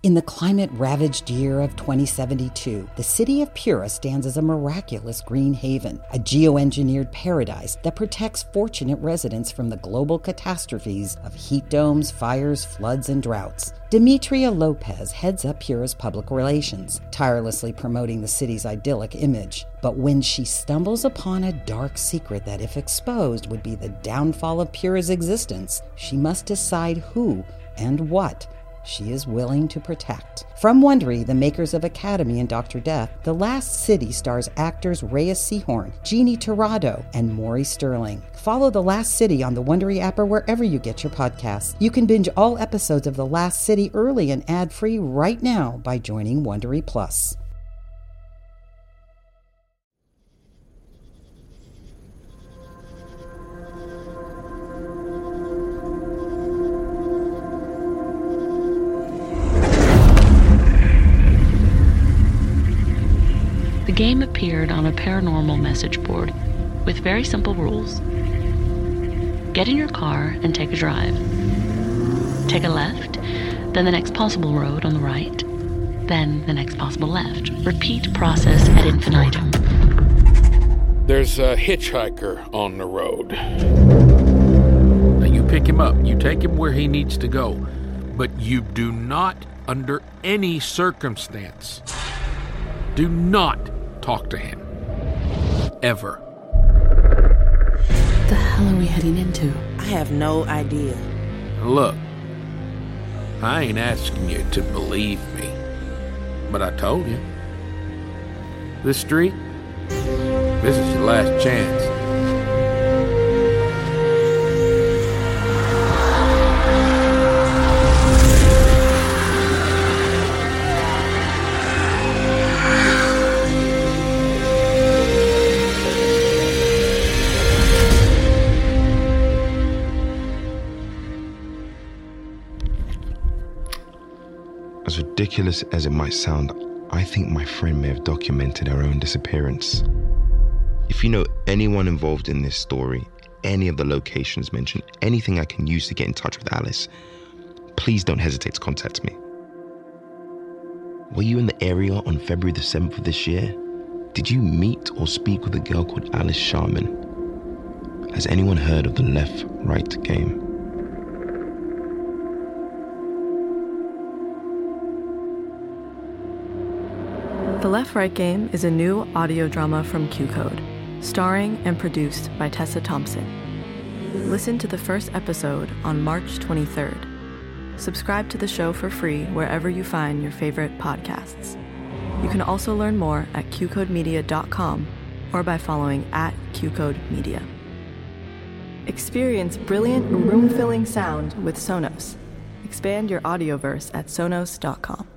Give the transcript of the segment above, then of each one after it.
In the climate-ravaged year of 2072, the city of Pura stands as a miraculous green haven, a geoengineered paradise that protects fortunate residents from the global catastrophes of heat domes, fires, floods, and droughts. Demetria Lopez heads up Pura's public relations, tirelessly promoting the city's idyllic image. But when she stumbles upon a dark secret that, if exposed, would be the downfall of Pura's existence, she must decide who and what she is willing to protect. From Wondery, the makers of Academy and Dr. Death, The Last City stars actors Reyes Sehorn, Jeannie Torrado, and Maury Sterling. Follow The Last City on the Wondery app or wherever you get your podcasts. You can binge all episodes of The Last City early and ad-free right now by joining Wondery Plus. The game appeared on a paranormal message board with very simple rules. Get in your car and take a drive. Take a left, then the next possible road on the right, then the next possible left. Repeat process ad infinitum. There's a hitchhiker on the road. Now you pick him up, you take him where he needs to go, but you do not, under any circumstance, do not talk to him. Ever. What the hell are we heading into? I have no idea. Look, I ain't asking you to believe me, but I told you. This street, this is your last chance. As ridiculous as it might sound, I think my friend may have documented her own disappearance. If you know anyone involved in this story, any of the locations mentioned, anything I can use to get in touch with Alice, please don't hesitate to contact me. Were you in the area on February the 7th of this year? Did you meet or speak with a girl called Alice Sharman? Has anyone heard of the left-right game? The Left-Right Game is a new audio drama from QCode, starring and produced by Tessa Thompson. Listen to the first episode on March 23rd. Subscribe to the show for free wherever you find your favorite podcasts. You can also learn more at qcodemedia.com or by following @QCodeMedia. Experience brilliant room-filling sound with Sonos. Expand your audioverse at sonos.com.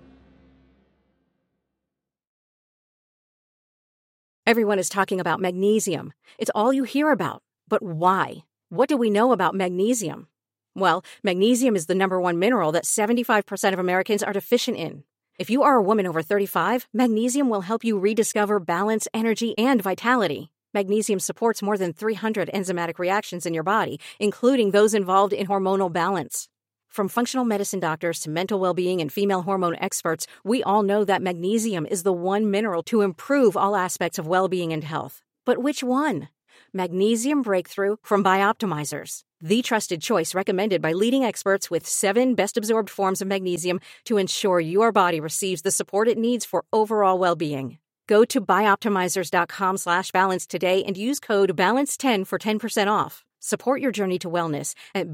Everyone is talking about magnesium. It's all you hear about. But why? What do we know about magnesium? Well, magnesium is the #1 mineral that 75% of Americans are deficient in. If you are a woman over 35, magnesium will help you rediscover balance, energy, and vitality. Magnesium supports more than 300 enzymatic reactions in your body, including those involved in hormonal balance. From functional medicine doctors to mental well-being and female hormone experts, we all know that magnesium is the one mineral to improve all aspects of well-being and health. But which one? Magnesium Breakthrough from Bioptimizers, the trusted choice recommended by leading experts with 7 best-absorbed forms of magnesium to ensure your body receives the support it needs for overall well-being. Go to bioptimizers.com/balance today and use code BALANCE10 for 10% off. Support your journey to wellness at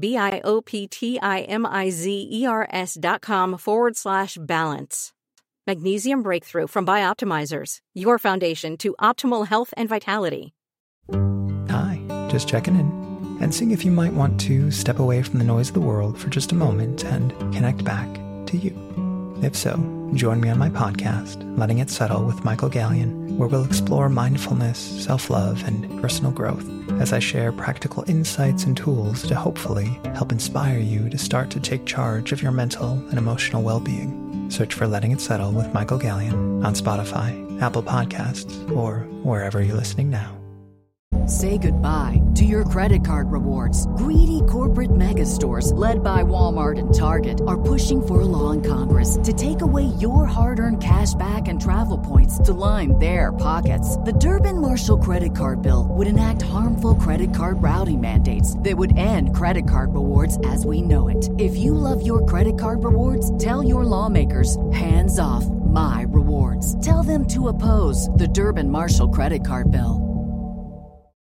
bioptimizers.com/balance. Magnesium Breakthrough from Bioptimizers, your foundation to optimal health and vitality. Hi, just checking in and seeing if you might want to step away from the noise of the world for just a moment and connect back to you. If so, join me on my podcast, Letting It Settle with Michael Gallion, where we'll explore mindfulness, self-love, and personal growth as I share practical insights and tools to hopefully help inspire you to start to take charge of your mental and emotional well-being. Search for Letting It Settle with Michael Gallion on Spotify, Apple Podcasts, or wherever you're listening now. Say goodbye to your credit card rewards. Greedy corporate mega stores, led by Walmart and Target, are pushing for a law in Congress to take away your hard-earned cash back and travel points to line their pockets. The Durbin-Marshall credit card bill would enact harmful credit card routing mandates that would end credit card rewards as we know it. If you love your credit card rewards, tell your lawmakers, hands off my rewards. Tell them to oppose the Durbin-Marshall credit card bill.